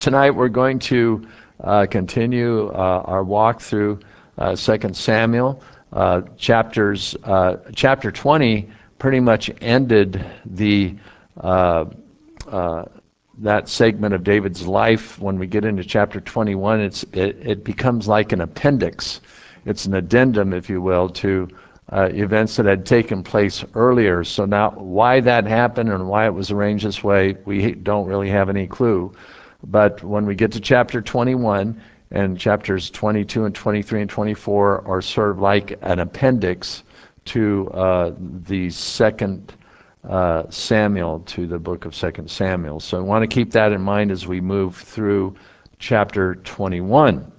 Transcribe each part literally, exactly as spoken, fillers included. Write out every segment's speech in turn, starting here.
Tonight we're going to uh, continue uh, our walk through uh, Second Samuel. Uh, chapters, uh, chapter twenty pretty much ended the uh, uh, that segment of David's life. When we get into chapter twenty-one, it's it, it becomes like an appendix. It's an addendum, if you will, to uh, events that had taken place earlier. So now, why that happened and why it was arranged this way, we don't really have any clue. But when we get to chapter twenty-one, and chapters twenty-two and twenty-three and twenty-four are sort of like an appendix to uh, the second uh, Samuel, to the book of Second Samuel. So I want to keep that in mind as we move through chapter twenty-one.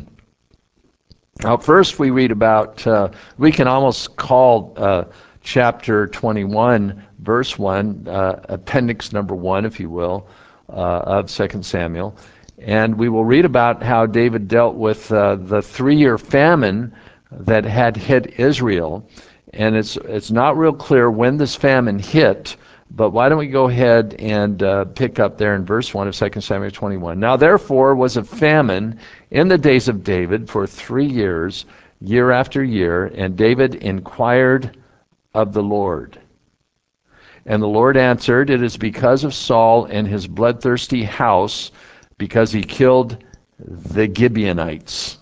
Now, first we read about, uh, we can almost call uh, chapter twenty-one, verse one, uh, appendix number one, if you will, uh, of Second Samuel. And we will read about how David dealt with uh, the three-year famine that had hit Israel. And it's it's not real clear when this famine hit, but why don't we go ahead and uh, pick up there in verse one of Second Samuel twenty-one. Now therefore was a famine in the days of David for three years, year after year, and David inquired of the Lord. And the Lord answered, it is because of Saul and his bloodthirsty house, because he killed the Gibeonites.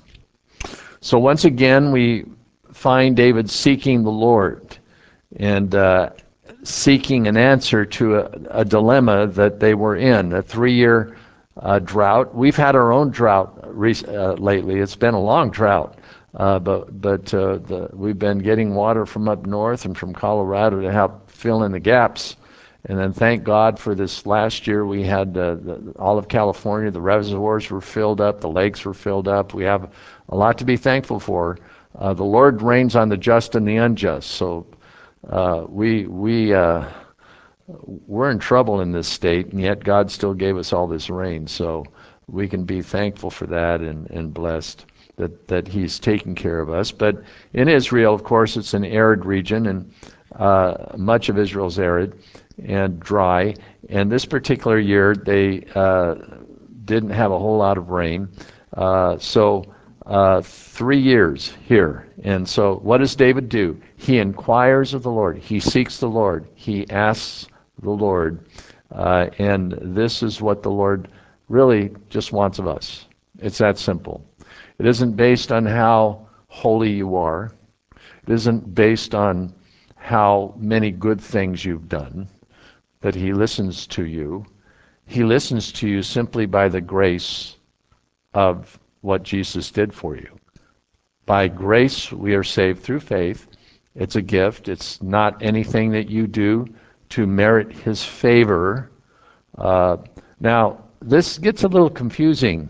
So once again, we find David seeking the Lord and uh, seeking an answer to a, a dilemma that they were in, a three-year uh, drought. We've had our own drought rec- uh, lately. It's been a long drought, uh, but but uh, the, we've been getting water from up north and from Colorado to help fill in the gaps. And then thank God for this last year we had uh, the, all of California, the reservoirs were filled up, the lakes were filled up. We have a lot to be thankful for. Uh, the Lord reigns on the just and the unjust. So uh, we we uh, we're in trouble in this state, and yet God still gave us all this rain. So we can be thankful for that and, and blessed that, that He's taking care of us. But in Israel, of course, it's an arid region, and uh, much of Israel's arid and dry. And this particular year, they uh, didn't have a whole lot of rain. Uh, so uh, three years here. And so what does David do? He inquires of the Lord. He seeks the Lord. He asks the Lord. Uh, and this is what the Lord really just wants of us. It's that simple. It isn't based on how holy you are. It isn't based on how many good things you've done that He listens to you. He listens to you simply by the grace of what Jesus did for you. By grace we are saved through faith. It's a gift. It's not anything that you do to merit His favor. Uh, now, this gets a little confusing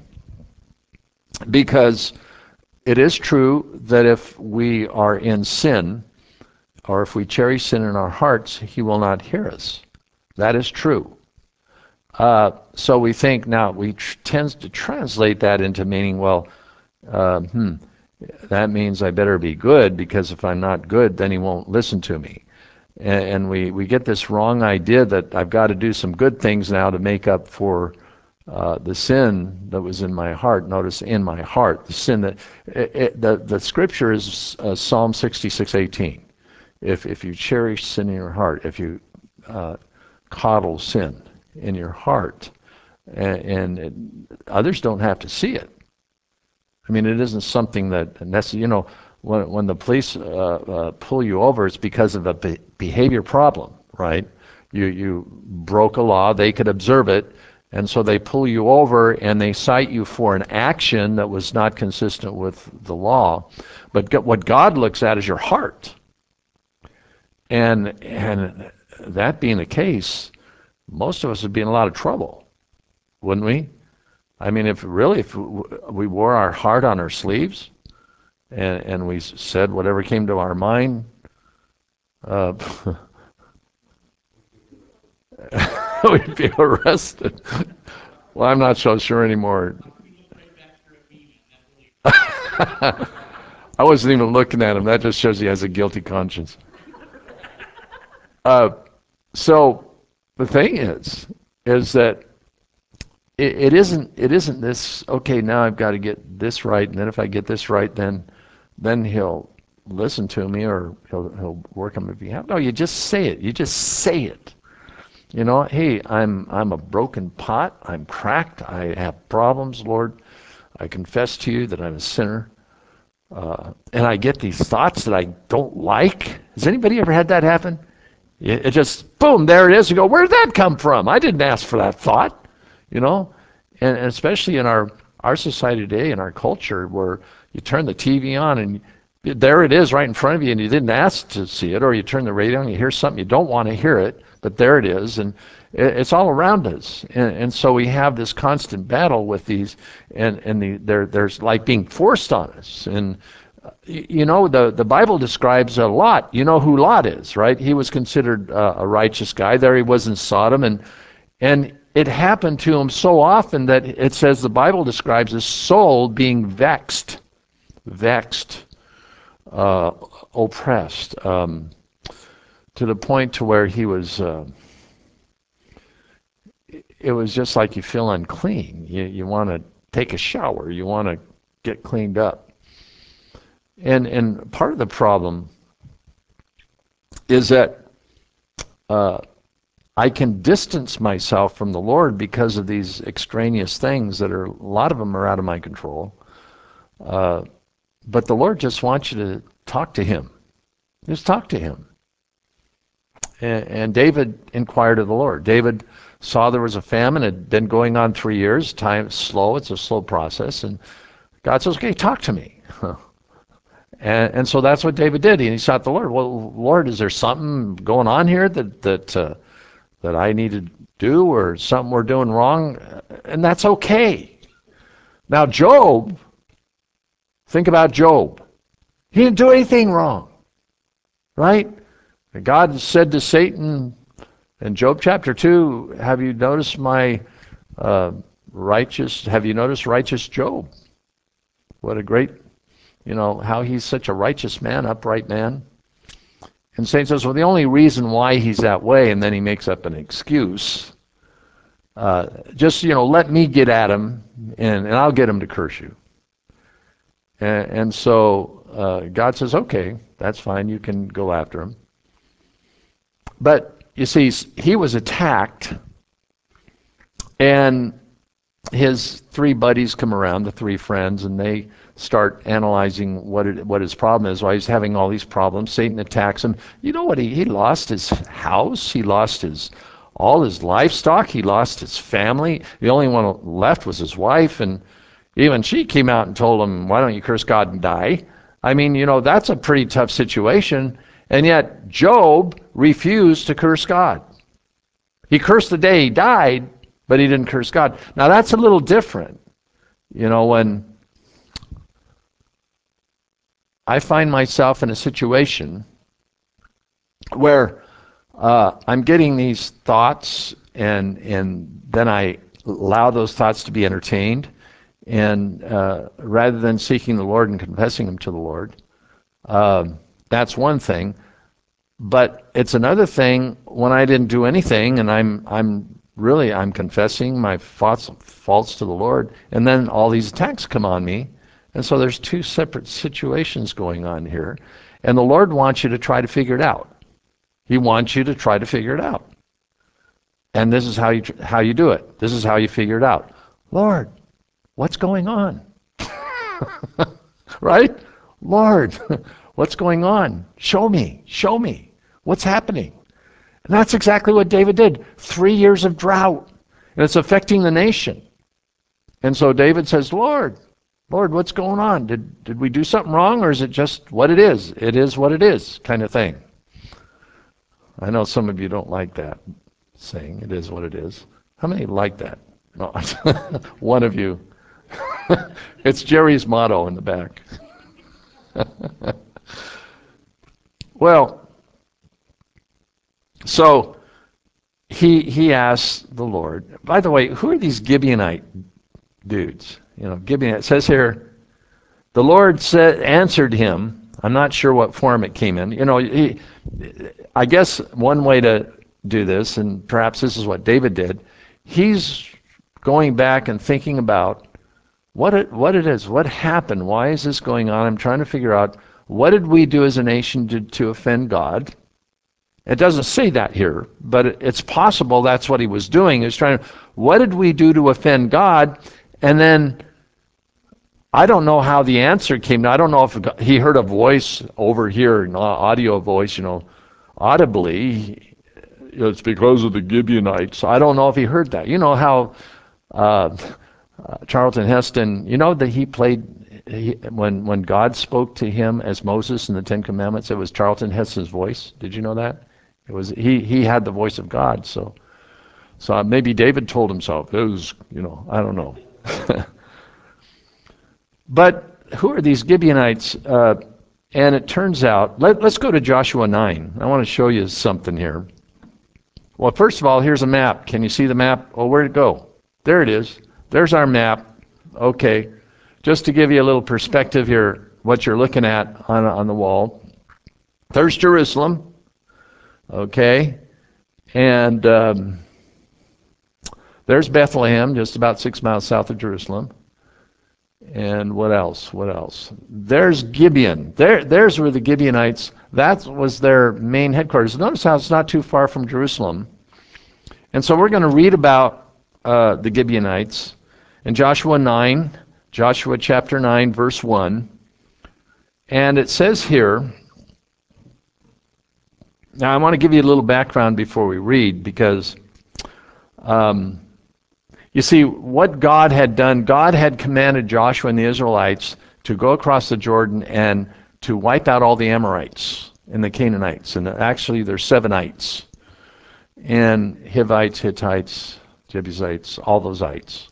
because it is true that if we are in sin, or if we cherish sin in our hearts, He will not hear us. That is true. Uh, so we think now, we tr- tends to translate that into meaning, well, uh, hmm, that means I better be good, because if I'm not good, then He won't listen to me. And, and we, we get this wrong idea that I've got to do some good things now to make up for uh, the sin that was in my heart. Notice, in my heart, the sin that, it, it, the, the scripture is uh, Psalm sixty-six eighteen. If, if you cherish sin in your heart, if you uh, coddle sin in your heart, and, and it, others don't have to see it. I mean, it isn't something that necessarily, you know, when, when the police uh, uh, pull you over, it's because of a be- behavior problem, right? You, you broke a law, they could observe it, and so they pull you over and they cite you for an action that was not consistent with the law. But what God looks at is your heart. And, and that being the case, most of us would be in a lot of trouble, wouldn't we? I mean, if really, if we wore our heart on our sleeves and, and we said whatever came to our mind, uh, we'd be arrested. Well, I'm not so sure anymore. I wasn't even looking at him. That just shows he has a guilty conscience. Uh, so the thing is, is that it, it isn't it isn't this, okay, now I've got to get this right, and then if I get this right, then then he'll listen to me, or he'll he'll work on my behalf. No, you just say it. You just say it. You know, hey, I'm I'm a broken pot. I'm cracked. I have problems, Lord. I confess to you that I'm a sinner. Uh, and I get these thoughts that I don't like. Has anybody ever had that happen? It, it just, boom, there it is. You go, where'd that come from? I didn't ask for that thought. You know? And, and especially in our, our society today, in our culture, where you turn the T V on and there it is right in front of you, and you didn't ask to see it, or you turn the radio on, you hear something, you don't want to hear it, but there it is, and it, it's all around us. And, and so we have this constant battle with these, and, and the, they're, there's like being forced on us. And uh, y- you know, the, the Bible describes a Lot. You know who Lot is, right? He was considered uh, a righteous guy. There he was in Sodom, and and it happened to him so often that it says the Bible describes his soul being vexed, vexed. Uh, oppressed, um, to the point to where he was, uh, it was just like you feel unclean. You, you want to take a shower. You want to get cleaned up. And, and part of the problem is that uh, I can distance myself from the Lord because of these extraneous things that are, a lot of them are out of my control. Uh, but the Lord just wants you to talk to him. Just talk to him. And, and David inquired of the Lord. David saw there was a famine. It had been going on three years. Time is slow. It's a slow process. And God says, okay, talk to me. and, and so that's what David did. And he sought the Lord. Well, Lord, is there something going on here that, that, uh, that I need to do, or something we're doing wrong? And that's okay. Now, Job, think about Job. He didn't do anything wrong, right? God said to Satan in Job chapter two, have you noticed my uh, righteous, have you noticed righteous Job? What a great, you know, how he's such a righteous man, upright man. And Satan says, well, the only reason why he's that way, and then he makes up an excuse, uh, just, you know, let me get at him, and, and I'll get him to curse you. And, and so uh, God says, okay, that's fine, you can go after him. But you see, he was attacked, and his three buddies come around, the three friends, and they start analyzing what it, what his problem is, why he's having all these problems. Satan attacks him. You know what? He, he lost his house. He lost his all his livestock. He lost his family. The only one left was his wife, and even she came out and told him, why don't you curse God and die? I mean, you know, that's a pretty tough situation. And yet Job refused to curse God. He cursed the day he died, but he didn't curse God. Now that's a little different. You know, when I find myself in a situation where uh, I'm getting these thoughts, and and then I allow those thoughts to be entertained, and uh, rather than seeking the Lord and confessing them to the Lord, um, that's one thing. But it's another thing when I didn't do anything, and I'm I'm really I'm confessing my faults faults to the Lord, and then all these attacks come on me, and so there's two separate situations going on here, and the Lord wants you to try to figure it out. He wants you to try to figure it out, and this is how you how you do it. This is how you figure it out. Lord, what's going on? Right? Lord, what's going on? Show me, show me. What's happening? And that's exactly what David did. Three years of drought, and it's affecting the nation. And so David says, Lord, Lord, what's going on? Did, did we do something wrong, or is it just what it is? It is what it is, kind of thing. I know some of you don't like that saying, it is what it is. How many like that? No. One of you. It's Jerry's motto in the back. Well, so he he asked the Lord. By the way, who are these Gibeonite dudes? You know, Gibeonite. It says here, the Lord said, answered him. I'm not sure what form it came in. You know, he, I guess one way to do this, and perhaps this is what David did, he's going back and thinking about what it, what it is, what happened, why is this going on? I'm trying to figure out, what did we do as a nation to, to offend God? It doesn't say that here, but it, it's possible that's what he was doing. He was trying to, what did we do to offend God? And then I don't know how the answer came. I don't know if he heard a voice over here, an audio voice, you know, audibly. It's because of the Gibeonites. I don't know if he heard that. You know how uh, uh, Charlton Heston, you know that he played, he, when, when God spoke to him as Moses in the Ten Commandments, it was Charlton Heston's voice. Did you know that? It was, he, he had the voice of God. So, so maybe David told himself, it was, you know, I don't know. But who are these Gibeonites? Uh, and it turns out, let, let's go to Joshua nine. I want to show you something here. Well, first of all, here's a map. Can you see the map? Oh, where'd it go? There it is. There's our map. Okay. Just to give you a little perspective here, what you're looking at on, on the wall. There's Jerusalem. Okay. And um, there's Bethlehem, just about six miles south of Jerusalem. And what else? What else? There's Gibeon. There, there's where the Gibeonites, that was their main headquarters. Notice how it's not too far from Jerusalem. And so we're going to read about uh, the Gibeonites in Joshua nine, Joshua chapter nine, verse one. And it says here, now I want to give you a little background before we read, because um, you see, what God had done, God had commanded Joshua and the Israelites to go across the Jordan and to wipe out all the Amorites and the Canaanites. And actually, there's seven ites. And Hivites, Hittites, Jebusites, all those ites.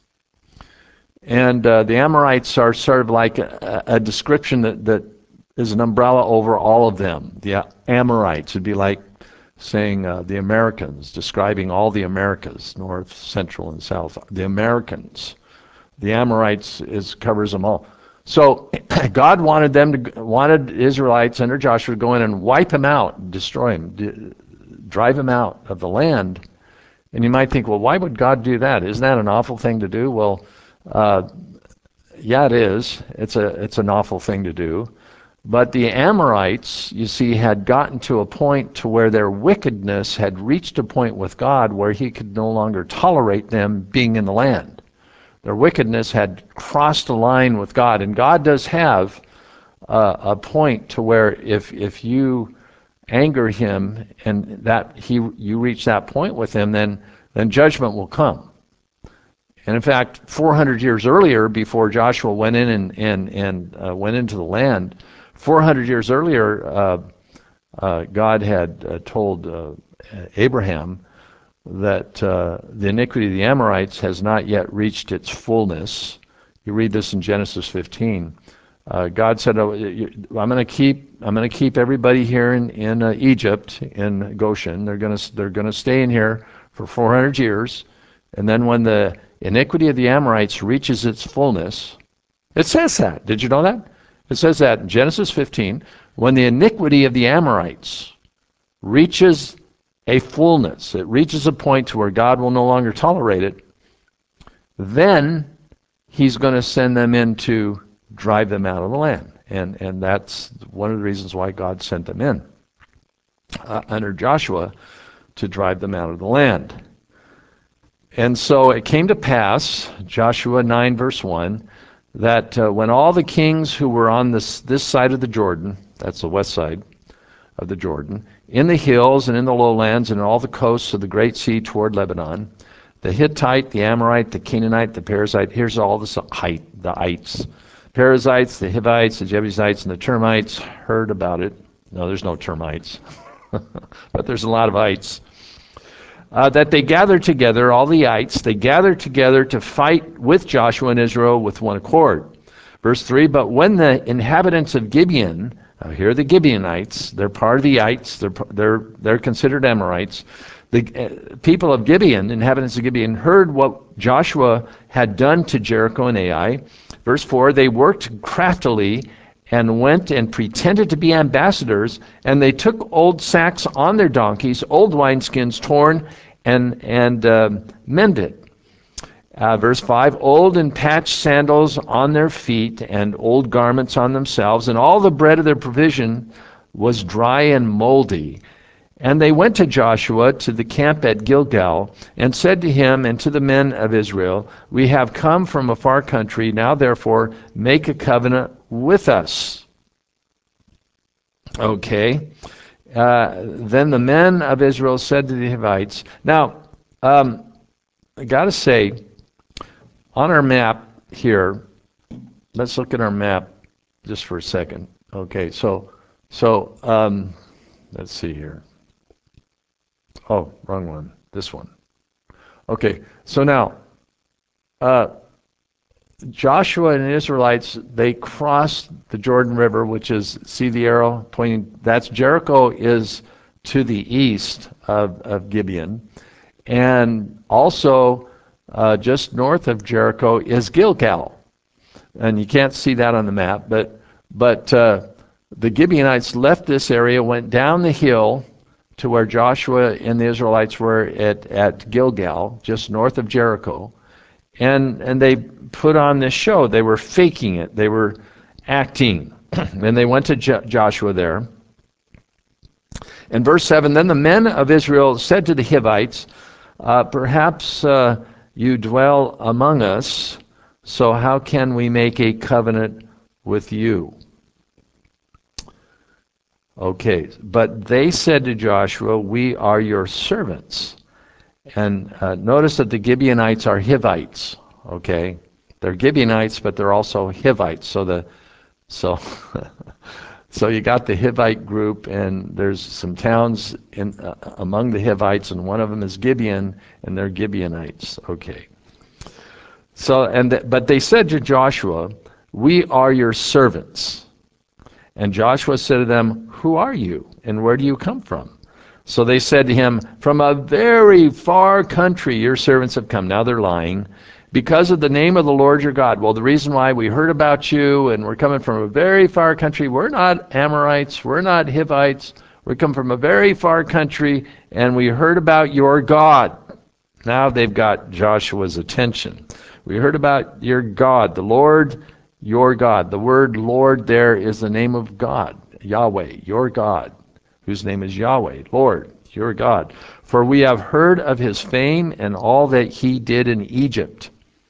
And uh, the Amorites are sort of like a, a description that, that is an umbrella over all of them. The Amorites would be like saying uh, the Americans, describing all the Americas, North, Central, and South. The Americans. The Amorites is covers them all. So God wanted them to wanted Israelites under Joshua to go in and wipe them out, destroy them, d- drive them out of the land. And you might think, well, why would God do that? Isn't that an awful thing to do? Well, uh, yeah, it is. It's a it's an awful thing to do. But the Amorites, you see, had gotten to a point to where their wickedness had reached a point with God where he could no longer tolerate them being in the land. Their wickedness had crossed a line with God. And God does have uh, a point to where if if you anger him and that he you reach that point with him, then then judgment will come. And in fact, four hundred years earlier, before Joshua went in and, and, and uh, went into the land, four hundred years earlier, uh, uh, God had uh, told uh, Abraham that uh, the iniquity of the Amorites has not yet reached its fullness. You read this in Genesis fifteen. Uh, God said, oh, you, "I'm going to keep, I'm going to keep everybody here in in uh, Egypt, in Goshen. They're going to, they're going to stay in here for four hundred years, and then when the iniquity of the Amorites reaches its fullness," it says that. Did you know that? It says that in Genesis fifteen, when the iniquity of the Amorites reaches a fullness, it reaches a point to where God will no longer tolerate it, then he's going to send them in to drive them out of the land. And and that's one of the reasons why God sent them in uh, under Joshua, to drive them out of the land. And so it came to pass, Joshua nine verse one, that uh, when all the kings who were on this this side of the Jordan, that's the west side of the Jordan, in the hills and in the lowlands and in all the coasts of the great sea toward Lebanon, the Hittite, the Amorite, the Canaanite, the Perizzite, here's all the height, the ites. Perizzites, the Hivites, the Jebusites, and the termites heard about it. No, there's no termites, but there's a lot of ites. Uh, that they gathered together, all the ites, they gathered together to fight with Joshua and Israel with one accord. Verse three, but when the inhabitants of Gibeon, now here are the Gibeonites, they're part of the ites, they're, they're, they're considered Amorites. The uh, people of Gibeon, inhabitants of Gibeon, heard what Joshua had done to Jericho and Ai. Verse four, they worked craftily and went and pretended to be ambassadors, and they took old sacks on their donkeys, old wineskins torn, and, and uh, mended. Uh, verse five, old and patched sandals on their feet and old garments on themselves, and all the bread of their provision was dry and moldy. And they went to Joshua to the camp at Gilgal, and said to him and to the men of Israel, we have come from a far country, now therefore make a covenant with us. Okay. Uh, then the men of Israel said to the Hivites, now, um, I got to say, on our map here, let's look at our map just for a second. Okay, so, so um, let's see here. Oh, wrong one. This one. Okay, so now, uh, Joshua and the Israelites, they crossed the Jordan River, which is, see the arrow pointing, that's Jericho is to the east of, of Gibeon. And also, uh, just north of Jericho is Gilgal. And you can't see that on the map, but, but uh, the Gibeonites left this area, went down the hill to where Joshua and the Israelites were at, at Gilgal, just north of Jericho. And, and they put on this show. They were faking it. They were acting. And they went to Jo- Joshua there. In verse seven, then the men of Israel said to the Hivites, uh, perhaps uh, you dwell among us, so how can we make a covenant with you? Okay, but they said to Joshua, we are your servants. And uh, notice that the Gibeonites are Hivites. Okay, they're Gibeonites, but they're also Hivites. So the so so you got the Hivite group, and there's some towns in uh, among the Hivites, and one of them is Gibeon, and they're Gibeonites. Okay. So and th- but they said to Joshua, we are your servants. And Joshua said to them, who are you, and where do you come from? So they said to him, from a very far country your servants have come. Now they're lying. Because of the name of the Lord your God. Well, the reason why we heard about you and we're coming from a very far country, we're not Amorites, we're not Hivites, we come from a very far country, and we heard about your God. Now they've got Joshua's attention. We heard about your God, the Lord your God. The word Lord there is the name of God, Yahweh, your God, whose name is Yahweh, Lord, your God. For we have heard of his fame and all that he did in Egypt.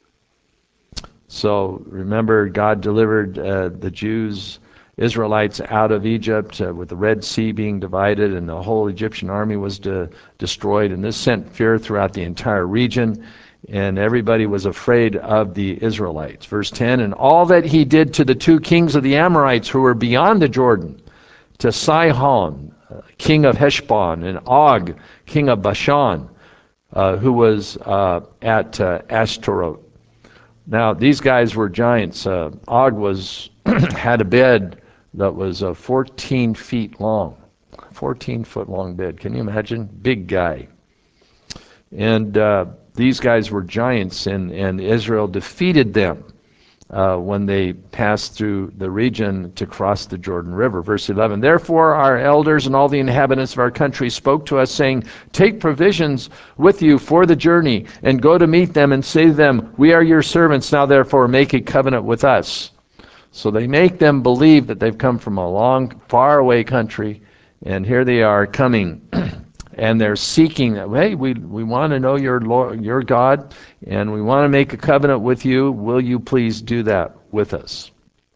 So remember, God delivered uh, the Jews, Israelites out of Egypt uh, with the Red Sea being divided, and the whole Egyptian army was de- destroyed. And this sent fear throughout the entire region, and everybody was afraid of the Israelites. Verse ten, and all that he did to the two kings of the Amorites who were beyond the Jordan, to Sihon, uh, king of Heshbon, and Og, king of Bashan, uh, who was uh, at uh, Ashtaroth. Now, these guys were giants. Uh, Og was had a bed that was uh, fourteen feet long, fourteen foot long bed. Can you imagine? Big guy. And uh, these guys were giants, and, and Israel defeated them uh, when they passed through the region to cross the Jordan River. Verse eleven, therefore our elders and all the inhabitants of our country spoke to us, saying, take provisions with you for the journey, and go to meet them, and say to them, we are your servants, now therefore make a covenant with us. So they make them believe that they've come from a long, far away country, and here they are coming. And they're seeking, hey, we we want to know your Lord, your God, and we want to make a covenant with you. Will you please do that with us?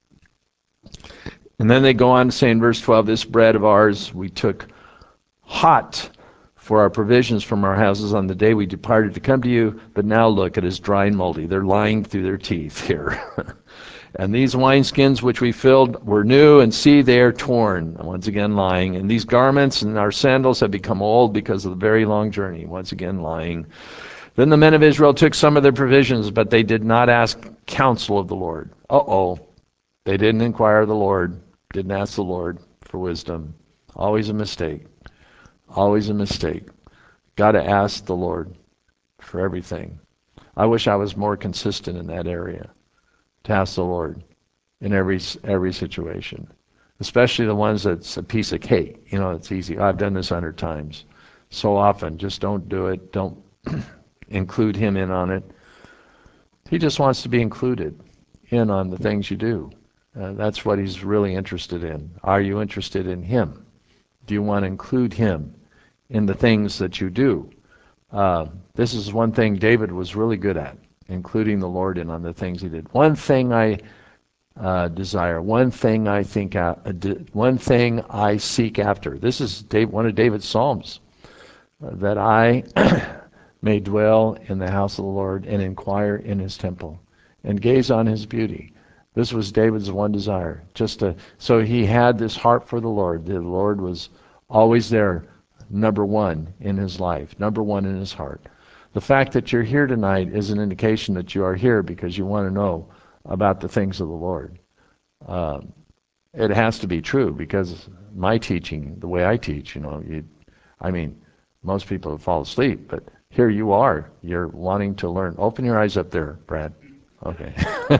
And then they go on to say in verse twelve, this bread of ours we took hot for our provisions from our houses on the day we departed to come to you, but now look, it is dry and moldy. They're lying through their teeth here. And these wineskins which we filled were new, and see, they are torn. Once again, lying. And these garments and our sandals have become old because of the very long journey. Once again, lying. Then the men of Israel took some of their provisions, but they did not ask counsel of the Lord. Uh-oh. They didn't inquire of the Lord. Didn't ask the Lord for wisdom. Always a mistake. Always a mistake. Got to ask the Lord for everything. I wish I was more consistent in that area. To ask the Lord in every every situation, especially the ones that's a piece of cake. You know, it's easy. I've done this a hundred times. So often, just don't do it. Don't include him in on it. He just wants to be included in on the things you do. Uh, that's what he's really interested in. Are you interested in him? Do you want to include him in the things that you do? Uh, this is one thing David was really good at, including the Lord in on the things he did. One thing I uh, desire, one thing I think, uh, one thing I seek after. This is Dave, one of David's Psalms, uh, that I may dwell in the house of the Lord and inquire in his temple and gaze on his beauty. This was David's one desire. Just to, so he had this heart for the Lord. The Lord was always there, number one in his life, number one in his heart. The fact that you're here tonight is an indication that you are here because you want to know about the things of the Lord. Um, it has to be true because my teaching, the way I teach, you know, you, I mean, most people fall asleep, but here you are. You're wanting to learn. Open your eyes up there, Brad. Okay.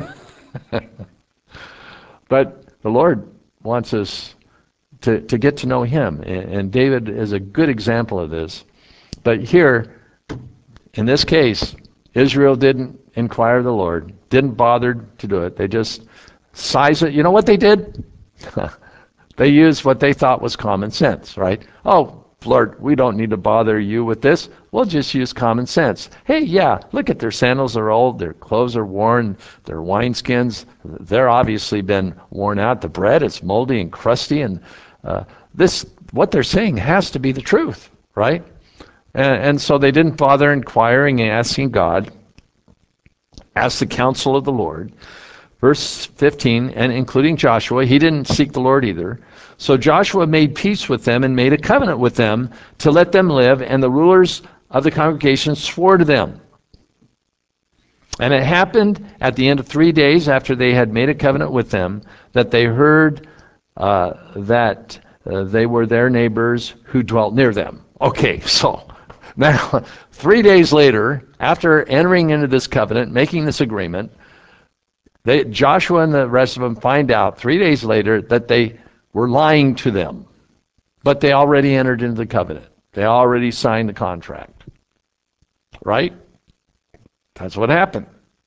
But the Lord wants us to, to get to know him. And David is a good example of this. But here, in this case, Israel didn't inquire of the Lord, didn't bother to do it. They just sized it. You know what they did? They used what they thought was common sense, right? Oh, Lord, we don't need to bother you with this. We'll just use common sense. Hey, yeah, look at their sandals are old, their clothes are worn, their wineskins, they're obviously been worn out. The bread is moldy and crusty, and uh, this, what they're saying has to be the truth, right? And, and so they didn't bother inquiring and asking God, ask the counsel of the Lord. Verse fifteen, and including Joshua, he didn't seek the Lord either. So Joshua made peace with them and made a covenant with them to let them live, and the rulers of the congregation swore to them. And it happened at the end of three days after they had made a covenant with them that they heard uh, that uh, they were their neighbors who dwelt near them. Okay, so now three days later, after entering into this covenant, making this agreement, They, Joshua and the rest of them find out three days later that they were lying to them. But they already entered into the covenant. They already signed the contract. Right? That's what happened.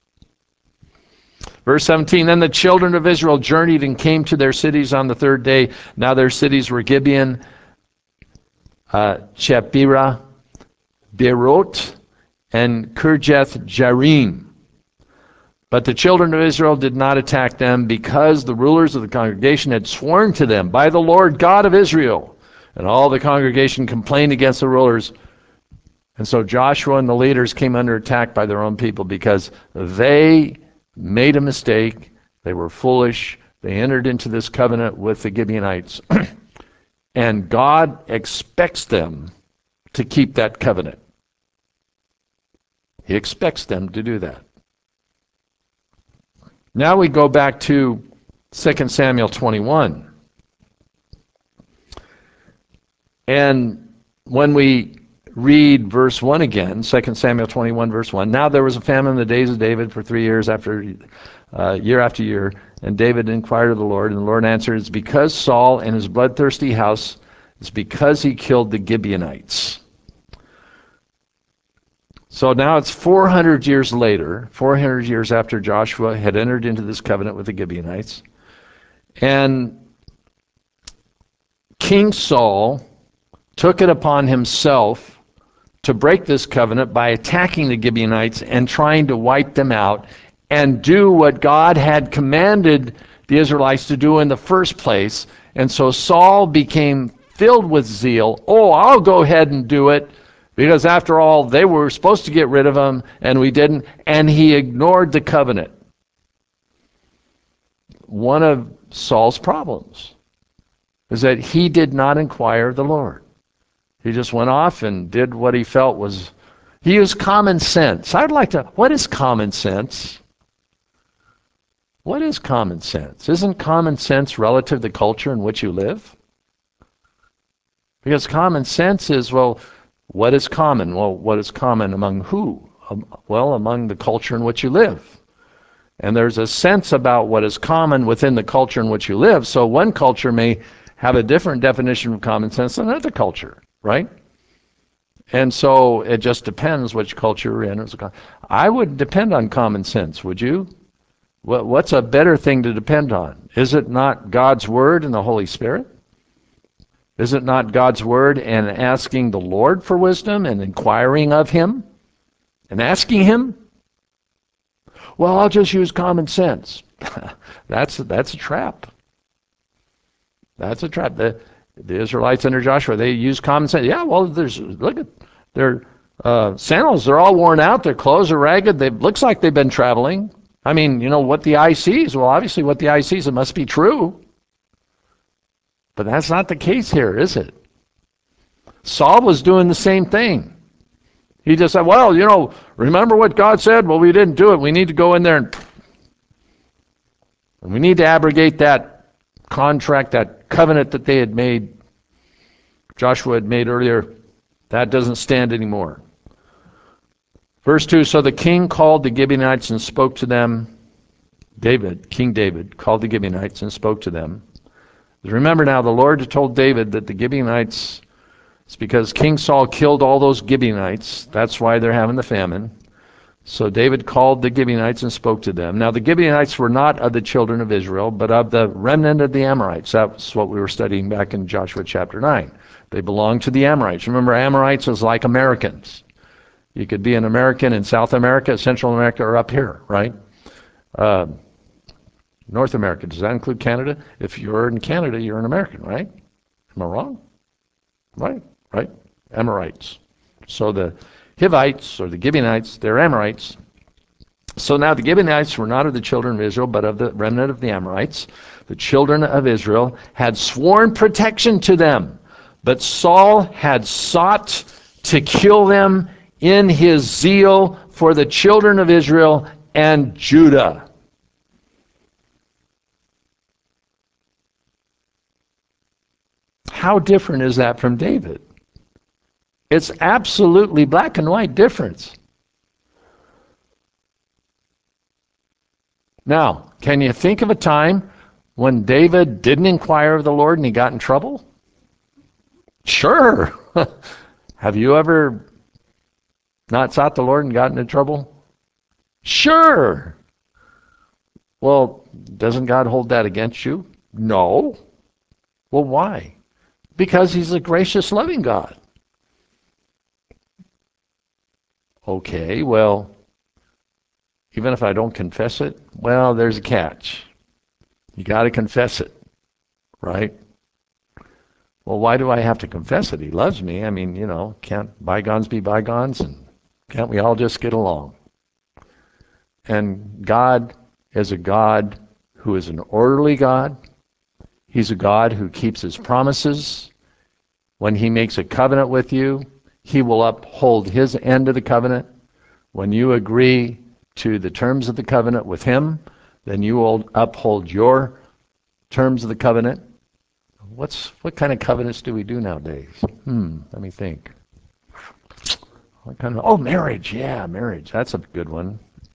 Verse seventeen, then the children of Israel journeyed and came to their cities on the third day. Now their cities were Gibeon, uh, Chephirah, Beerot, and Kirjath Jearim. But the children of Israel did not attack them because the rulers of the congregation had sworn to them by the Lord God of Israel. And all the congregation complained against the rulers. And so Joshua and the leaders came under attack by their own people because they made a mistake. They were foolish. They entered into this covenant with the Gibeonites. And God expects them to keep that covenant. He expects them to do that. Now we go back to Second Samuel twenty-one. And when we read verse one again, Second Samuel twenty-one, verse one, now there was a famine in the days of David for three years after uh, year after year, and David inquired of the Lord, and the Lord answered, it's because Saul and his bloodthirsty house, it's because he killed the Gibeonites. So now it's four hundred years later, four hundred years after Joshua had entered into this covenant with the Gibeonites. And King Saul took it upon himself to break this covenant by attacking the Gibeonites and trying to wipe them out and do what God had commanded the Israelites to do in the first place. And so Saul became filled with zeal. Oh, I'll go ahead and do it. Because after all, they were supposed to get rid of him, and we didn't, and he ignored the covenant. One of Saul's problems is that he did not inquire of the Lord. He just went off and did what he felt was, he used common sense. I'd like to, what is common sense? What is common sense? Isn't common sense relative to the culture in which you live? Because common sense is, well, what is common? Well, what is common among who? Um, well, among the culture in which you live. And there's a sense about what is common within the culture in which you live. So one culture may have a different definition of common sense than another culture, right? And so it just depends which culture you're in. I would depend on common sense, would you? What's a better thing to depend on? Is it not God's Word and the Holy Spirit? Is it not God's Word and asking the Lord for wisdom and inquiring of Him and asking Him? Well, I'll just use common sense. that's, that's a trap. That's a trap. The, the Israelites under Joshua, they use common sense. Yeah, well, there's look at their uh, sandals. They're all worn out. Their clothes are ragged. They looks like they've been traveling. I mean, you know what the eye sees. Well, obviously, what the eye sees, it must be true. But that's not the case here, is it? Saul was doing the same thing. He just said, "Well, you know, remember what God said? Well, we didn't do it. We need to go in there and, and we need to abrogate that contract, that covenant that they had made, Joshua had made earlier. That doesn't stand anymore." Verse two, so the king called the Gibeonites and spoke to them. David, King David, called the Gibeonites and spoke to them. Remember now, the Lord had told David that the Gibeonites, it's because King Saul killed all those Gibeonites. That's why they're having the famine. So David called the Gibeonites and spoke to them. Now the Gibeonites were not of the children of Israel, but of the remnant of the Amorites. That's what we were studying back in Joshua chapter nine. They belonged to the Amorites. Remember, Amorites is like Americans. You could be an American in South America, Central America, or up here, right? Uh, North America, does that include Canada? If you're in Canada, you're an American, right? Am I wrong? Right, right. Amorites. So the Hivites, or the Gibeonites, they're Amorites. So now the Gibeonites were not of the children of Israel, but of the remnant of the Amorites. The children of Israel had sworn protection to them, but Saul had sought to kill them in his zeal for the children of Israel and Judah. How different is that from David? It's absolutely black and white difference. Now, can you think of a time when David didn't inquire of the Lord and he got in trouble? Sure. Have you ever not sought the Lord and gotten in trouble? Sure. Well, doesn't God hold that against you? No. Well, why? Because He's a gracious, loving God. Okay, well, even if I don't confess it, well, there's a catch. You got to confess it, right? Well, why do I have to confess it? He loves me. I mean, you know, can't bygones be bygones, and can't we all just get along? And God is a God who is an orderly God. He's a God who keeps His promises. When He makes a covenant with you, He will uphold His end of the covenant. When you agree to the terms of the covenant with Him, then you will uphold your terms of the covenant. What's what kind of covenants do we do nowadays? Hmm, let me think. What kind of oh, marriage, yeah, marriage. That's a good one.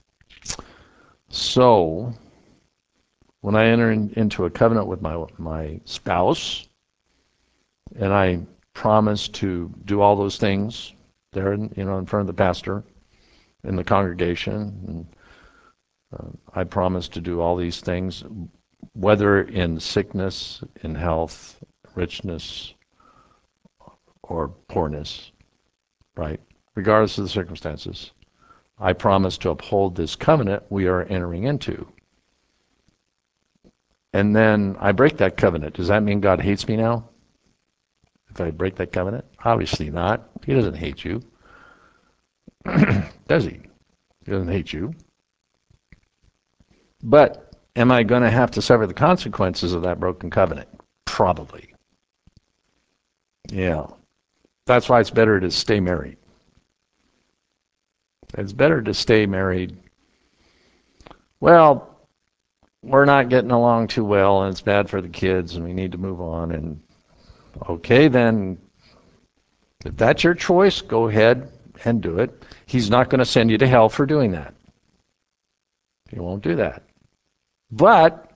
So when I enter in, into a covenant with my my spouse, and I promise to do all those things there, in, you know, in front of the pastor, in the congregation, and uh, I promise to do all these things, whether in sickness, in health, richness, or poorness, right? Regardless of the circumstances, I promise to uphold this covenant we are entering into. And then I break that covenant. Does that mean God hates me now? If I break that covenant? Obviously not. He doesn't hate you. Does he? He doesn't hate you. But am I going to have to suffer the consequences of that broken covenant? Probably. Yeah. That's why it's better to stay married. It's better to stay married. Well, we're not getting along too well, and it's bad for the kids, and we need to move on. And okay, then, if that's your choice, go ahead and do it. He's not going to send you to hell for doing that. He won't do that. But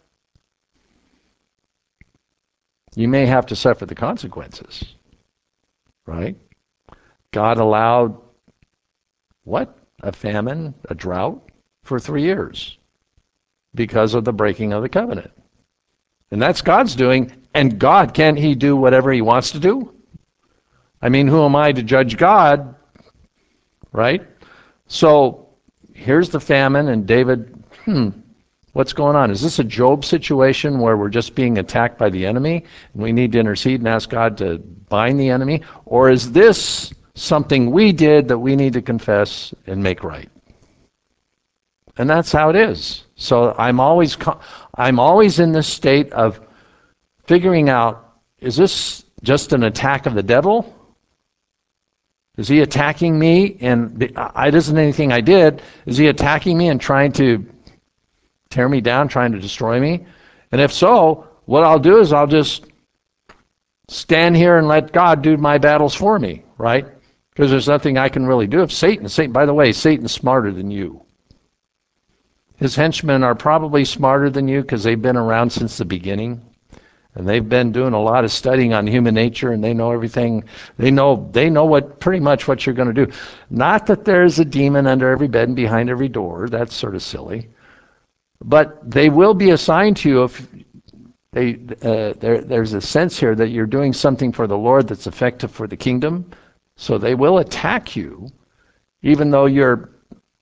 you may have to suffer the consequences, right? God allowed what? A famine, a drought for three years because of the breaking of the covenant. And that's God's doing. And God, can't he do whatever he wants to do? I mean, who am I to judge God? Right? So here's the famine, and David, hmm, what's going on? Is this a Job situation where we're just being attacked by the enemy and we need to intercede and ask God to bind the enemy? Or is this something we did that we need to confess and make right? And that's how it is. So I'm always I'm always in this state of figuring out, is this just an attack of the devil? Is he attacking me? And it isn't anything I did. Is he attacking me and trying to tear me down, trying to destroy me? And if so, what I'll do is I'll just stand here and let God do my battles for me, right? Because there's nothing I can really do. If Satan, Satan, by the way, Satan's smarter than you. His henchmen are probably smarter than you because they've been around since the beginning. And they've been doing a lot of studying on human nature, and they know everything. They know they know what pretty much what you're going to do. Not that there's a demon under every bed and behind every door. That's sort of silly. But they will be assigned to you if they uh, there there's a sense here that you're doing something for the Lord that's effective for the kingdom. So they will attack you, even though you're,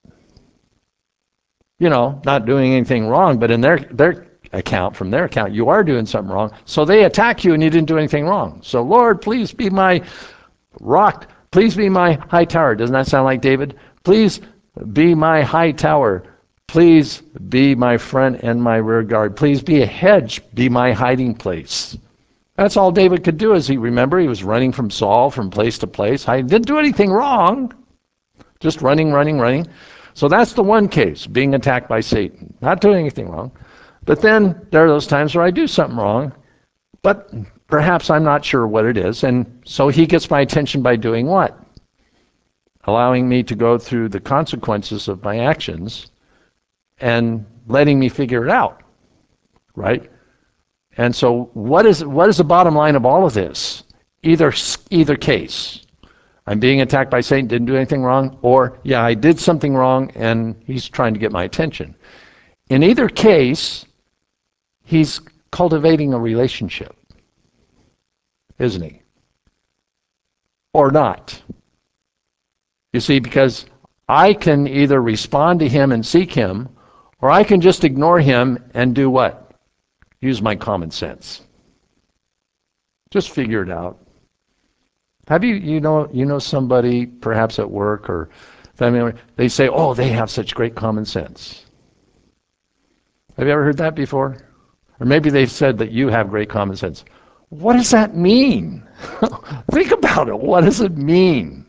you know, not doing anything wrong. But in their their account, from their account, you are doing something wrong. So they attack you and you didn't do anything wrong. So Lord, please be my rock. Please be my high tower. Doesn't that sound like David? Please be my high tower. Please be my front and my rear guard. Please be a hedge. Be my hiding place. That's all David could do. As he remember, he was running from Saul from place to place. He didn't do anything wrong. Just running, running, running. So that's the one case, being attacked by Satan. Not doing anything wrong. But then there are those times where I do something wrong, but perhaps I'm not sure what it is. And so he gets my attention by doing what? Allowing me to go through the consequences of my actions and letting me figure it out, right? And so what is what is the bottom line of all of this? Either either case. I'm being attacked by Satan, didn't do anything wrong, or yeah, I did something wrong and he's trying to get my attention. In either case, he's cultivating a relationship, isn't he? Or not. You see, because I can either respond to him and seek him, or I can just ignore him and do what? Use my common sense. Just figure it out. Have you, you know, you know somebody perhaps at work or family, they say, oh, they have such great common sense. Have you ever heard that before? Or maybe they've said that you have great common sense. What does that mean? Think about it. What does it mean?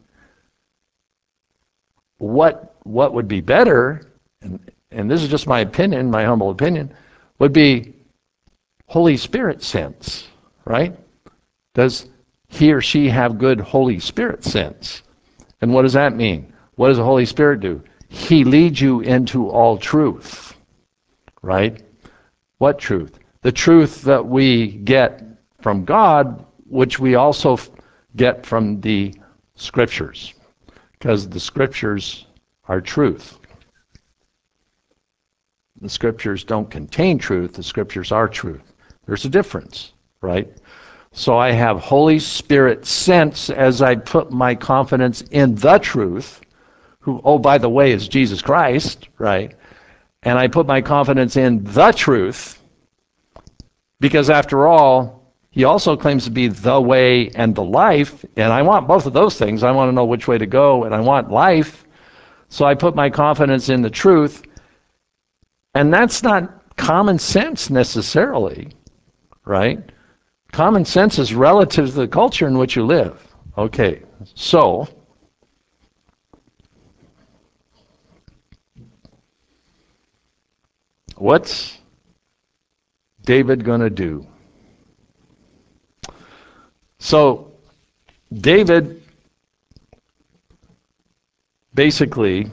What what would be better, and, and this is just my opinion, my humble opinion, would be Holy Spirit sense, right? Does he or she have good Holy Spirit sense? And what does that mean? What does the Holy Spirit do? He leads you into all truth, right? What truth? The truth that we get from God, which we also f- get from the Scriptures, because the Scriptures are truth. The Scriptures don't contain truth, the Scriptures are truth. There's a difference, right? So I have Holy Spirit sense as I put my confidence in the truth, who, oh, by the way, is Jesus Christ, right? And I put my confidence in the truth, because after all, he also claims to be the way and the life, and I want both of those things. I want to know which way to go, and I want life. So I put my confidence in the truth, and that's not common sense necessarily, right? Common sense is relative to the culture in which you live. Okay, so what's David going to do? So David basically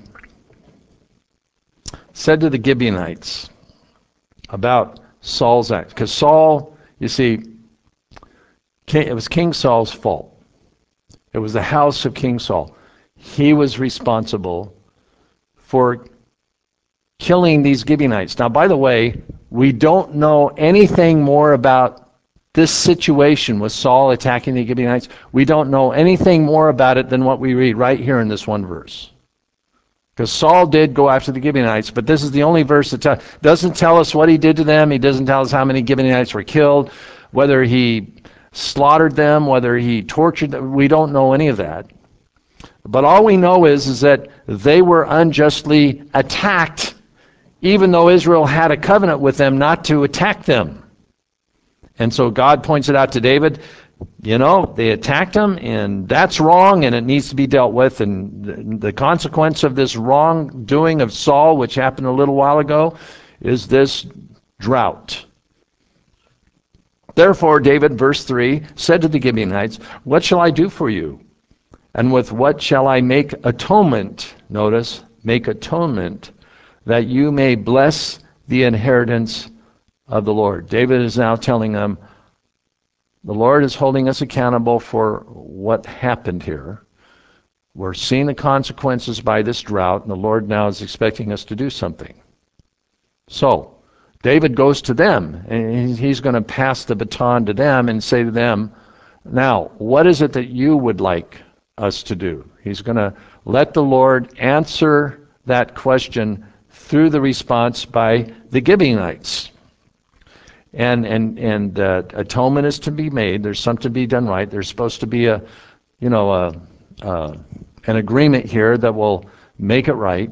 said to the Gibeonites about Saul's act, because Saul, you see, it was King Saul's fault. It was the house of King Saul. He was responsible for killing these Gibeonites. Now, by the way, we don't know anything more about this situation with Saul attacking the Gibeonites. We don't know anything more about it than what we read right here in this one verse. Because Saul did go after the Gibeonites, but this is the only verse that tell, doesn't tell us what he did to them. He doesn't tell us how many Gibeonites were killed, whether he slaughtered them, whether he tortured them. We don't know any of that. But all we know is, is that they were unjustly attacked, even though Israel had a covenant with them not to attack them. And so God points it out to David. You know, they attacked him, and that's wrong, and it needs to be dealt with. And the, the consequence of this wrongdoing of Saul, which happened a little while ago, is this drought. Therefore, David, verse three, said to the Gibeonites, "What shall I do for you? And with what shall I make atonement?" Notice, make atonement, "that you may bless the inheritance of the Lord." David is now telling them, the Lord is holding us accountable for what happened here. We're seeing the consequences by this drought, and the Lord now is expecting us to do something. So, David goes to them, and he's going to pass the baton to them and say to them, now, what is it that you would like us to do? He's going to let the Lord answer that question through the response by the Gibeonites. And and and uh, atonement is to be made. There's something to be done right. There's supposed to be a, you know, a, uh, an agreement here that will make it right,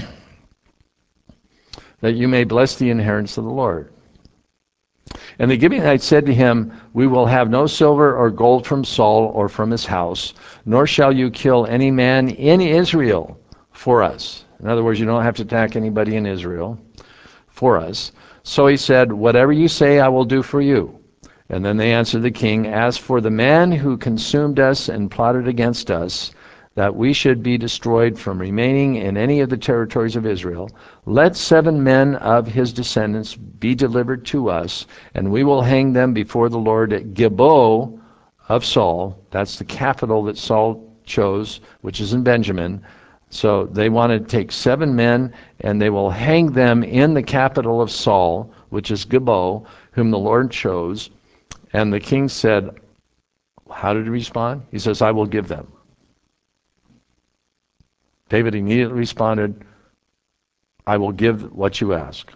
that you may bless the inheritance of the Lord. And the Gibeonites said to him, "We will have no silver or gold from Saul or from his house, nor shall you kill any man in Israel for us." In other words, you don't have to attack anybody in Israel for us. So he said, "Whatever you say, I will do for you." And then they answered the king, "As for the man who consumed us and plotted against us, that we should be destroyed from remaining in any of the territories of Israel, let seven men of his descendants be delivered to us, and we will hang them before the Lord at Gilboa of Saul." That's the capital that Saul chose, which is in Benjamin. So they want to take seven men, and they will hang them in the capital of Saul, which is Gilboa, whom the Lord chose. And the king said, how did he respond? He says, "I will give them." David immediately responded, "I will give what you ask."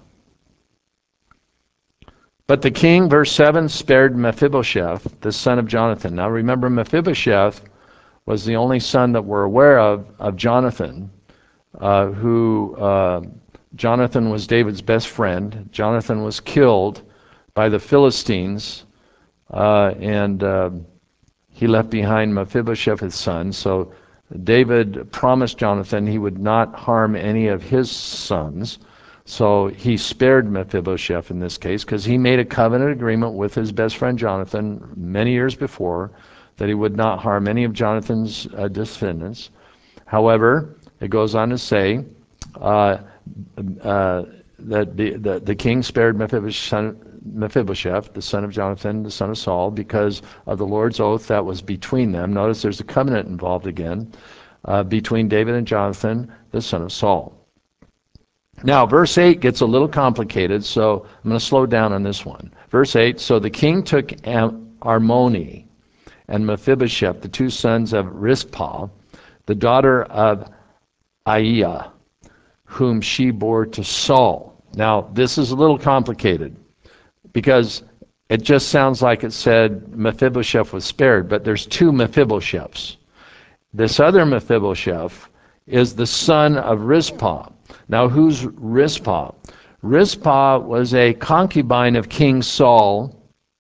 But the king, verse seven, spared Mephibosheth, the son of Jonathan. Now remember, Mephibosheth was the only son that we're aware of, of Jonathan, uh, who, uh, Jonathan was David's best friend. Jonathan was killed by the Philistines, uh, and uh, he left behind Mephibosheth, his son. So David promised Jonathan he would not harm any of his sons. So he spared Mephibosheth in this case, because he made a covenant agreement with his best friend Jonathan many years before, that he would not harm any of Jonathan's uh, descendants. However, it goes on to say uh, uh, that the, the, the king spared Mephibosheth, Mephibosheth, the son of Jonathan, the son of Saul, because of the Lord's oath that was between them. Notice there's a covenant involved again, uh, between David and Jonathan, the son of Saul. Now, verse eight gets a little complicated, so I'm going to slow down on this one. Verse eight, "So the king took Am- Armoni, and Mephibosheth, the two sons of Rizpah, the daughter of Aiah, whom she bore to Saul." Now, this is a little complicated, because it just sounds like it said Mephibosheth was spared, but there's two Mephibosheths. This other Mephibosheth is the son of Rizpah. Now, who's Rizpah? Rizpah was a concubine of King Saul,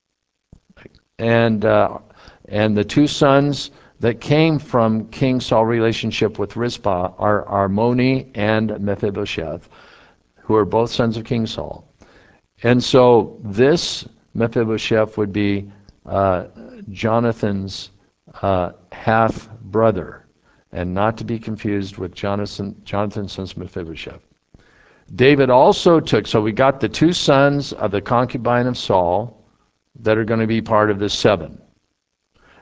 and uh, and the two sons that came from King Saul's relationship with Rizpah are Armoni and Mephibosheth, who are both sons of King Saul. And so this Mephibosheth would be uh, Jonathan's uh, half-brother, and not to be confused with Jonathan, Jonathan's son Mephibosheth. David also took, so we got the two sons of the concubine of Saul that are going to be part of the seven.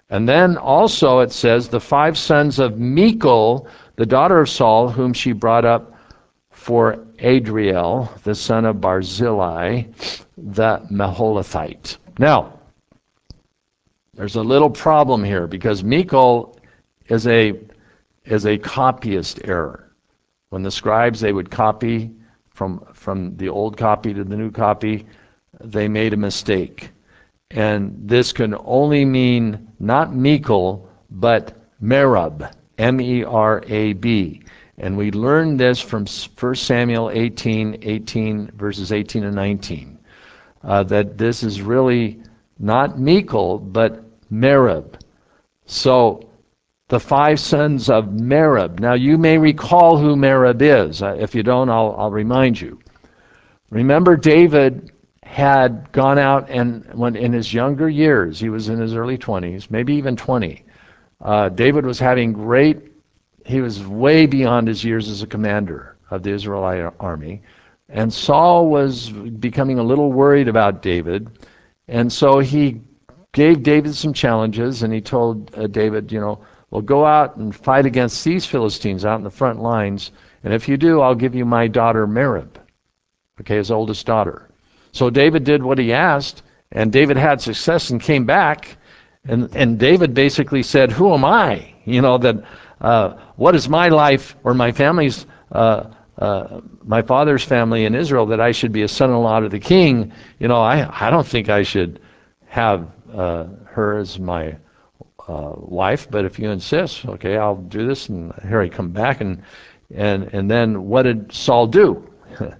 And then also it says, the five sons of Michal, the daughter of Saul, whom she brought up for Adriel, the son of Barzillai, the Maholathite. Now, there's a little problem here because Michal is a is a copyist error. When the scribes, they would copy from from the old copy to the new copy, they made a mistake. And this can only mean not Michal, but Merab, M E R A B. And we learned this from First Samuel eighteen, eighteen, verses eighteen and nineteen, uh, that this is really not Michal, but Merab. So the five sons of Merab. Now you may recall who Merab is. Uh, if you don't, I'll, I'll remind you. Remember, David had gone out, and when in his younger years, he was in his early twenties, maybe even twenty, uh, David was having great, he was way beyond his years as a commander of the Israelite army, and Saul was becoming a little worried about David, and so he gave David some challenges, and he told uh, David, you know, well, go out and fight against these Philistines out in the front lines, and if you do, I'll give you my daughter Merab, okay, his oldest daughter. So David did what he asked, and David had success and came back, and, and David basically said, who am I? You know, that uh, what is my life or my family's, uh, uh, my father's family in Israel, that I should be a son-in-law to the king? You know, I, I don't think I should have uh, her as my uh, wife, but if you insist, okay, I'll do this. And here I come back, and and and then what did Saul do?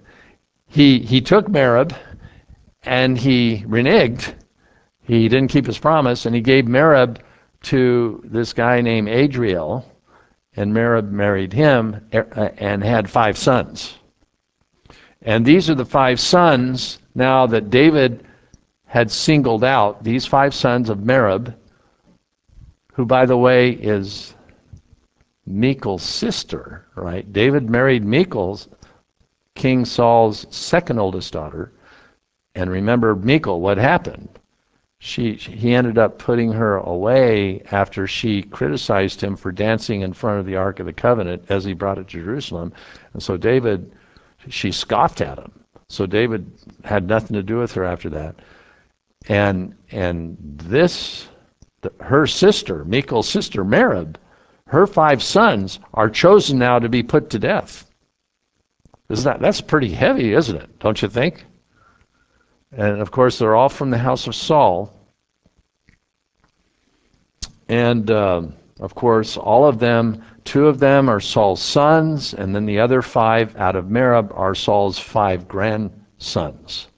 he he took Merab, and he reneged. He didn't keep his promise, and he gave Merab to this guy named Adriel, and Merab married him and had five sons. And these are the five sons now that David had singled out, these five sons of Merab, who, by the way, is Michal's sister, right? David married Michal's, King Saul's second oldest daughter. And remember, Michal, what happened? She, he ended up putting her away after she criticized him for dancing in front of the Ark of the Covenant as he brought it to Jerusalem. And so David, she scoffed at him. So David had nothing to do with her after that. And and this, the, her sister, Michal's sister, Merab, her five sons are chosen now to be put to death. Isn't that, that's pretty heavy, isn't it? Don't you think? And of course, they're all from the house of Saul. And um, of course, all of them, two of them are Saul's sons, and then the other five out of Merab are Saul's five grandsons.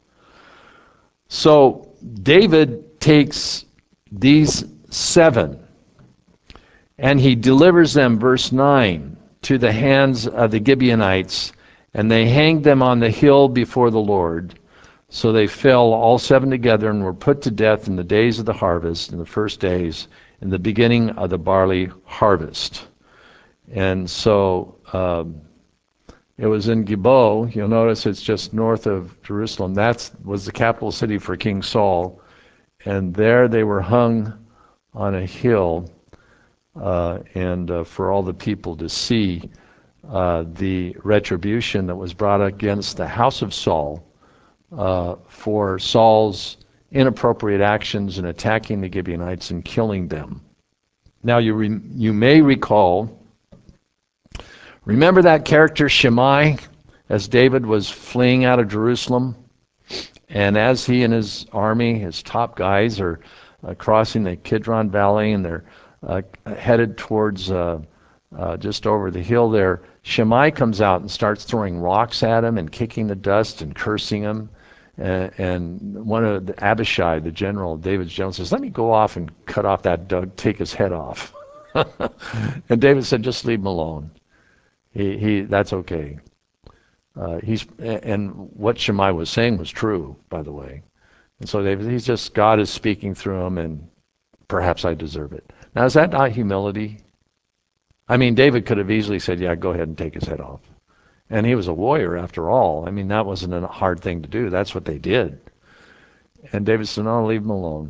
So David takes these seven, and he delivers them, verse nine, to the hands of the Gibeonites, and they hanged them on the hill before the Lord. So they fell all seven together and were put to death in the days of the harvest, in the first days, in the beginning of the barley harvest. And so um, it was in Gibbo. You'll notice it's just north of Jerusalem. That was the capital city for King Saul. And there they were hung on a hill, uh, and uh, for all the people to see uh, the retribution that was brought against the house of Saul, Uh, for Saul's inappropriate actions in attacking the Gibeonites and killing them. Now you re- you may recall, remember that character Shimei, as David was fleeing out of Jerusalem, and as he and his army, his top guys, are uh, crossing the Kidron Valley, and they're uh, headed towards uh, uh, just over the hill there, Shimei comes out and starts throwing rocks at him and kicking the dust and cursing him. And, and one of the, Abishai, the general, David's general, says, let me go off and cut off that Doug, take his head off. And David said, just leave him alone. He, he, that's okay. Uh, he's, and what Shimei was saying was true, by the way. And so David, he's just, God is speaking through him, and perhaps I deserve it. Now, is that not humility? I mean, David could have easily said, yeah, go ahead and take his head off. And he was a warrior after all. I mean, that wasn't a hard thing to do. That's what they did. And David said, no, leave him alone.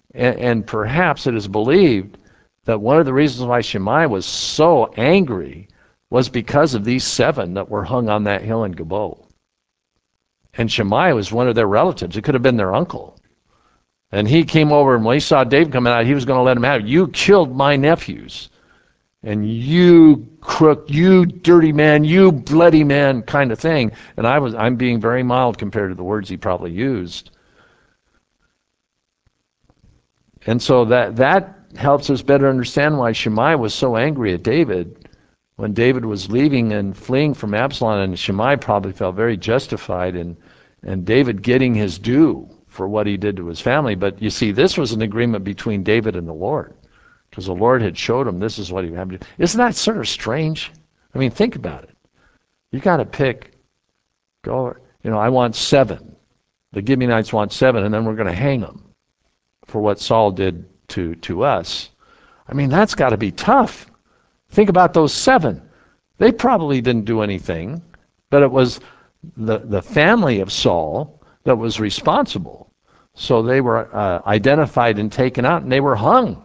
And, and perhaps it is believed that one of the reasons why Shimei was so angry was because of these seven that were hung on that hill in Gilboa. And Shimei was one of their relatives. It could have been their uncle. And he came over, and when he saw David coming out, he was going to let him have it. You killed my nephews. And you crook, you dirty man, you bloody man, kind of thing. And I was, I'm being very mild compared to the words he probably used. And so that, that helps us better understand why Shimei was so angry at David when David was leaving and fleeing from Absalom, and Shimei probably felt very justified in, in David getting his due for what he did to his family. But you see, this was an agreement between David and the Lord, because the Lord had showed him this is what he had to do. Isn't that sort of strange? I mean, think about it. You got to pick, go, you know, I want seven. The Gibeonites want seven, and then we're going to hang them for what Saul did to, to us. I mean, that's got to be tough. Think about those seven. They probably didn't do anything, but it was the, the family of Saul that was responsible. So they were uh, identified and taken out, and they were hung.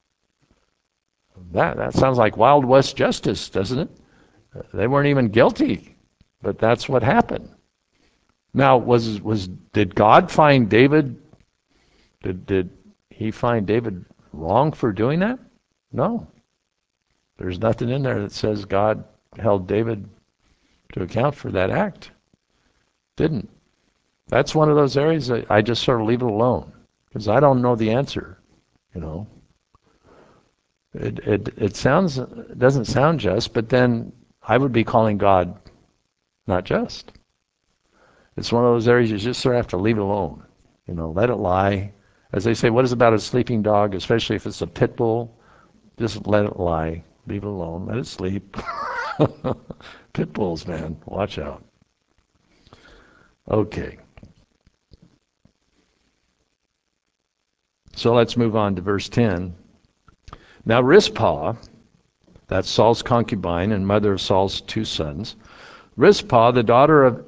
That, that sounds like Wild West justice, doesn't it? They weren't even guilty, but that's what happened. Now, was was did God find David, did, did he find David wrong for doing that? No. There's nothing in there that says God held David to account for that act. Didn't. That's one of those areas that I just sort of leave it alone, because I don't know the answer, you know. It, it, it sounds, it doesn't sound just, but then I would be calling God not just. It's one of those areas you just sort of have to leave it alone. You know, let it lie. As they say, what is about a sleeping dog, especially if it's a pit bull? Just let it lie. Leave it alone. Let it sleep. Pit bulls, man. Watch out. Okay. So let's move on to verse ten. Now Rizpah, that's Saul's concubine and mother of Saul's two sons, Rizpah, the daughter of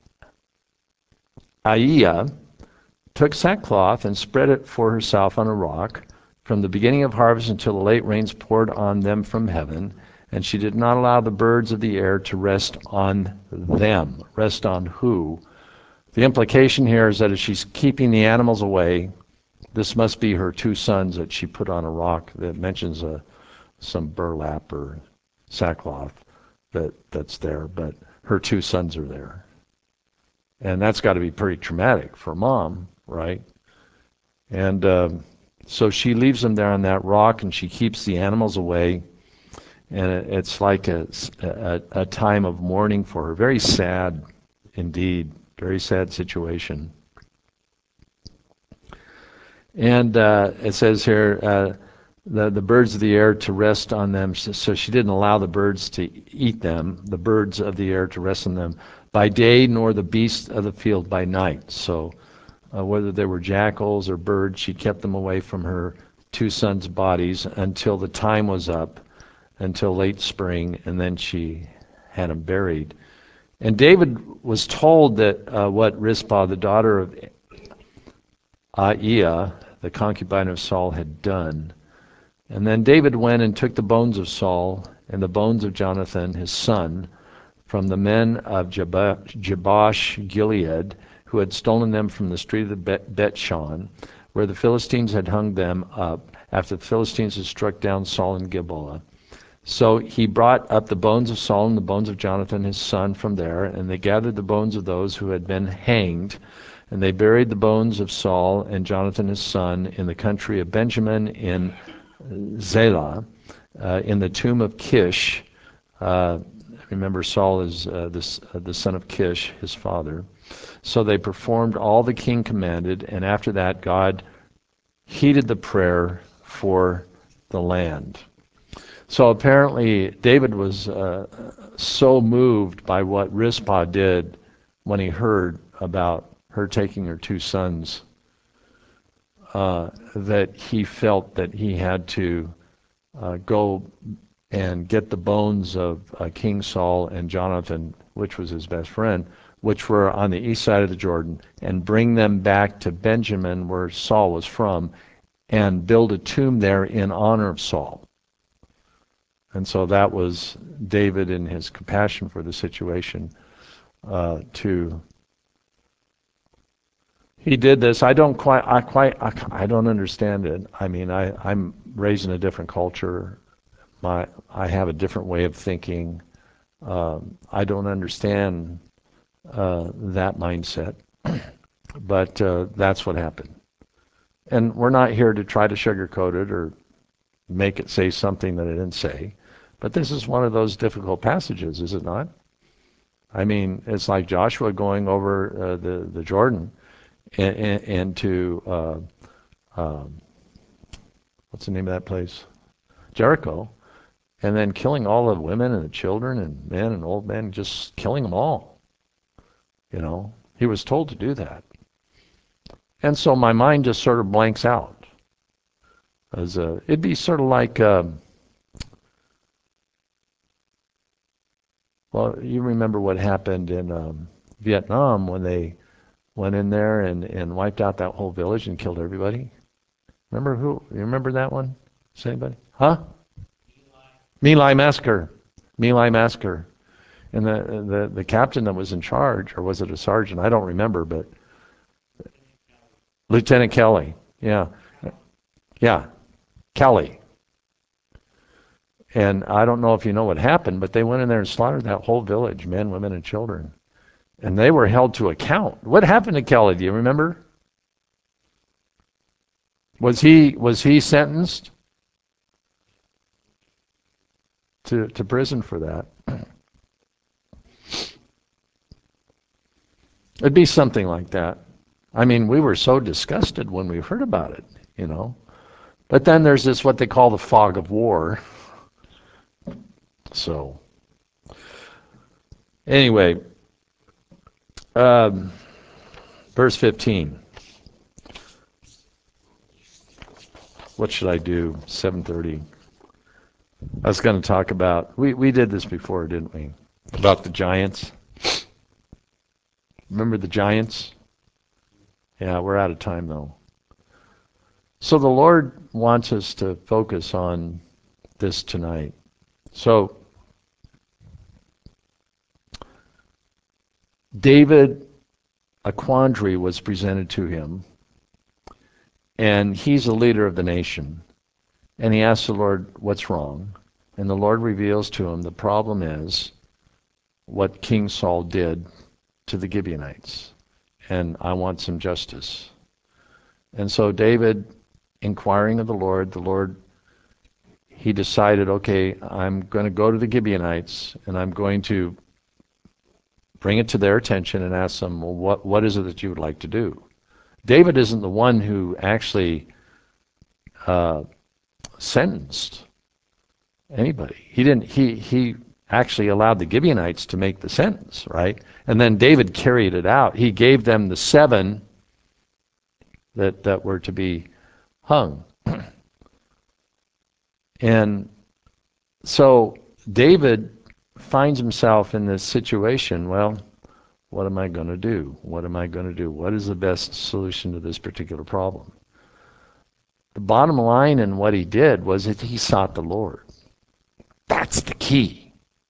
Aiah, took sackcloth and spread it for herself on a rock from the beginning of harvest until the late rains poured on them from heaven, and she did not allow the birds of the air to rest on them. Rest on who? The implication here is that if she's keeping the animals away, this must be her two sons that she put on a rock that mentions a, some burlap or sackcloth that, that's there, but her two sons are there. And that's got to be pretty traumatic for mom, right? And um, so she leaves them there on that rock, and she keeps the animals away. And it, it's like a, a, a time of mourning for her. Very sad indeed. Very sad situation. And uh, it says here, uh, the, the birds of the air to rest on them. So she didn't allow the birds to eat them, the birds of the air to rest on them by day, nor the beasts of the field by night. So uh, whether they were jackals or birds, she kept them away from her two sons' bodies until the time was up, until late spring, and then she had them buried. And David was told that uh, what Rizpah, the daughter of Aiah, the concubine of Saul, had done. And then David went and took the bones of Saul and the bones of Jonathan, his son, from the men of Jabesh Gilead, who had stolen them from the street of the Bet-Shan, where the Philistines had hung them up, after the Philistines had struck down Saul in Gilboa. So he brought up the bones of Saul and the bones of Jonathan his son from there, and they gathered the bones of those who had been hanged, and they buried the bones of Saul and Jonathan his son in the country of Benjamin in Zelah, uh, in the tomb of Kish. Uh, remember, Saul is uh, this, uh, the son of Kish, his father. So they performed all the king commanded, and after that God heeded the prayer for the land. So apparently David was uh, so moved by what Rizpah did when he heard about her taking her two sons uh, that he felt that he had to uh, go and get the bones of uh, King Saul and Jonathan, which was his best friend, which were on the east side of the Jordan, and bring them back to Benjamin, where Saul was from, and build a tomb there in honor of Saul. And so that was David in his compassion for the situation uh, to he did this. I don't quite I quite I, I don't understand it. I mean, I I'm raised in a different culture. My I have a different way of thinking. Um, I don't understand uh, that mindset, but uh, that's what happened. And we're not here to try to sugarcoat it or make it say something that it didn't say. But this is one of those difficult passages, is it not? I mean, it's like Joshua going over uh, the, the Jordan and, and, and to, uh, um, what's the name of that place? Jericho. And then killing all the women and the children and men and old men, just killing them all. You know, he was told to do that. And so my mind just sort of blanks out. As a, it'd be sort of like, um, well, you remember what happened in um, Vietnam when they went in there and, and wiped out that whole village and killed everybody? Remember who? You remember that one? Does anybody? Huh? My Lai Massacre. My Lai Massacre. And the, the, the captain that was in charge, or was it a sergeant? I don't remember, but Lieutenant Kelly. Yeah. Yeah. Kelly. And I don't know if you know what happened, but they went in there and slaughtered that whole village, men, women, and children. And they were held to account. What happened to Kelly? Do you remember? Was he was he sentenced to, to prison for that? It'd be something like that. I mean, we were so disgusted when we heard about it, you know. But then there's this what they call the fog of war. So anyway, um, verse fifteen. What should I do? seven thirty. I was going to talk about, we, we did this before, didn't we? About the giants. Remember the giants? Yeah, we're out of time though. So the Lord wants us to focus on this tonight. So David, a quandary was presented to him, and he's a leader of the nation. And he asks the Lord, what's wrong? And the Lord reveals to him the problem is what King Saul did to the Gibeonites. And I want some justice. And so David, inquiring of the Lord, the Lord, he decided, okay, I'm going to go to the Gibeonites and I'm going to bring it to their attention and ask them, well, what, what is it that you would like to do? David isn't the one who actually uh, sentenced anybody. He didn't. He he actually allowed the Gibeonites to make the sentence, right? And then David carried it out. He gave them the seven that that were to be hung. And so David finds himself in this situation. Well, what am I going to do? What am I going to do? What is the best solution to this particular problem? The bottom line in what he did was that he sought the Lord. That's the key.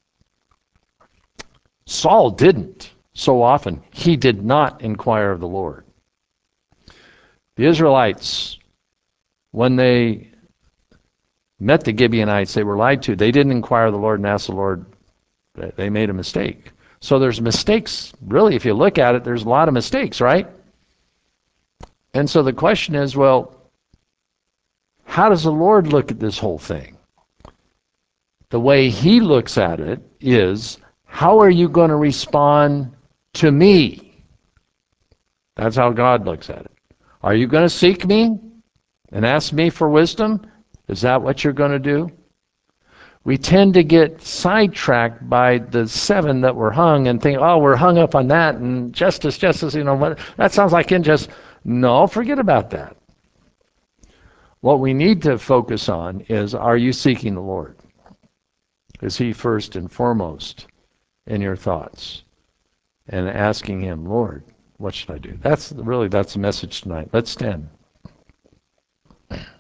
Saul didn't so often. He did not inquire of the Lord. The Israelites, when they met the Gibeonites, they were lied to. They didn't inquire of the Lord and ask the Lord. They made a mistake. So there's mistakes. Really, if you look at it, there's a lot of mistakes, right? And so the question is, well, how does the Lord look at this whole thing? The way he looks at it is, how are you going to respond to me? That's how God looks at it. Are you going to seek me and ask me for wisdom? Is that what you're going to do? We tend to get sidetracked by the seven that were hung and think, oh, we're hung up on that and justice, justice, you know, what, that sounds like injustice. No, forget about that. What we need to focus on is, are you seeking the Lord? Is he first and foremost in your thoughts? And asking him, Lord, what should I do? That's really, that's the message tonight. Let's stand.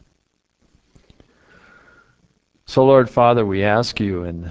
So, Lord Father, we ask you and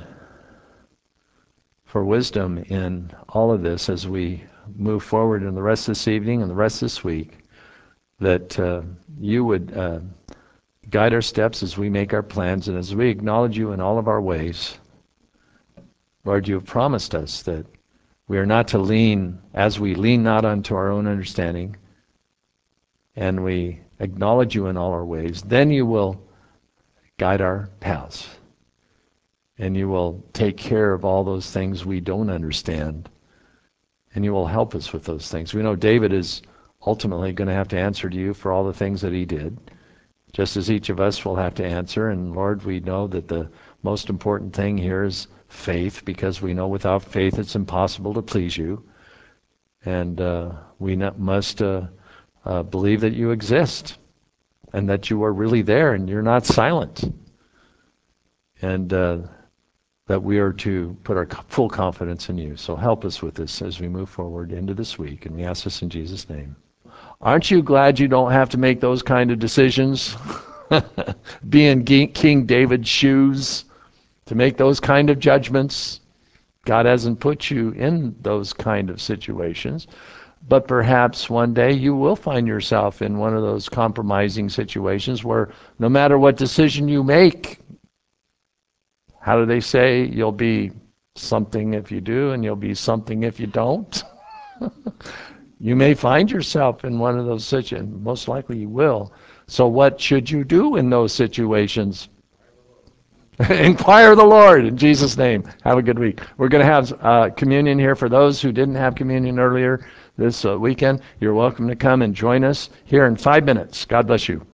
for wisdom in all of this as we move forward in the rest of this evening and the rest of this week, that uh, you would uh, guide our steps as we make our plans and as we acknowledge you in all of our ways. Lord, you have promised us that we are not to lean, as we lean not unto our own understanding, and we acknowledge you in all our ways, then you will guide our paths. And you will take care of all those things we don't understand. And you will help us with those things. We know David is ultimately going to have to answer to you for all the things that he did, just as each of us will have to answer. And Lord, we know that the most important thing here is faith, because we know without faith it's impossible to please you. And uh, we not, must uh, uh, believe that you exist and that you are really there and you're not silent. And uh, that we are to put our full confidence in you. So help us with this as we move forward into this week, and we ask this in Jesus' name. Aren't you glad you don't have to make those kind of decisions? Be in King David's shoes to make those kind of judgments. God hasn't put you in those kind of situations, but perhaps one day you will find yourself in one of those compromising situations where no matter what decision you make, how do they say, you'll be something if you do and you'll be something if you don't? You may find yourself in one of those situations. Most likely you will. So what should you do in those situations? Inquire of the Lord in Jesus' name. Have a good week. We're going to have uh, communion here for those who didn't have communion earlier this uh, weekend. You're welcome to come and join us here in five minutes. God bless you.